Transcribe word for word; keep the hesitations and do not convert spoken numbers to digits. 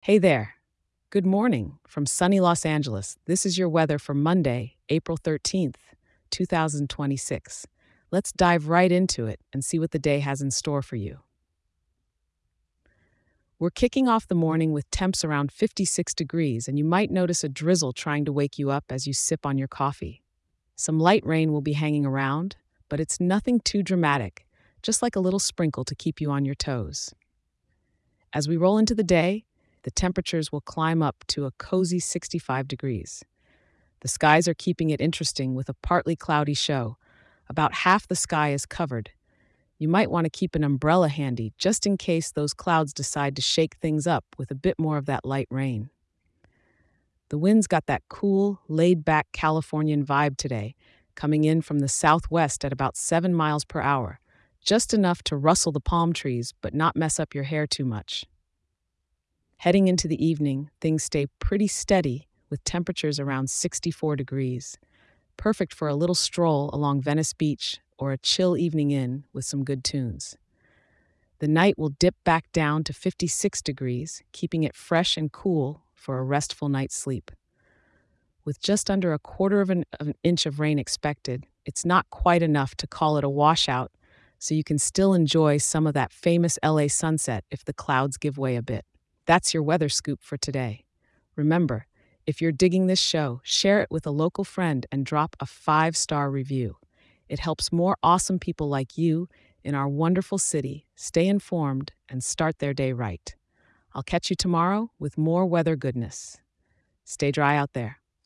Hey there. Good morning from sunny Los Angeles. This is your weather for Monday, April thirteenth, two thousand twenty-six. Let's dive right into it and see what the day has in store for you. We're kicking off the morning with temps around fifty-six degrees, and you might notice a drizzle trying to wake you up as you sip on your coffee. Some light rain will be hanging around, but it's nothing too dramatic, just like a little sprinkle to keep you on your toes. As we roll into the day, the temperatures will climb up to a cozy sixty-five degrees. The skies are keeping it interesting with a partly cloudy show. About half the sky is covered. You might want to keep an umbrella handy just in case those clouds decide to shake things up with a bit more of that light rain. The wind's got that cool, laid-back Californian vibe today, coming in from the southwest at about seven miles per hour, just enough to rustle the palm trees but not mess up your hair too much. Heading into the evening, things stay pretty steady with temperatures around sixty-four degrees, perfect for a little stroll along Venice Beach or a chill evening in with some good tunes. The night will dip back down to fifty-six degrees, keeping it fresh and cool for a restful night's sleep. With just under a quarter of an, of an inch of rain expected, it's not quite enough to call it a washout, so you can still enjoy some of that famous L A sunset if the clouds give way a bit. That's your weather scoop for today. Remember, if you're digging this show, share it with a local friend and drop a five-star review. It helps more awesome people like you in our wonderful city stay informed and start their day right. I'll catch you tomorrow with more weather goodness. Stay dry out there.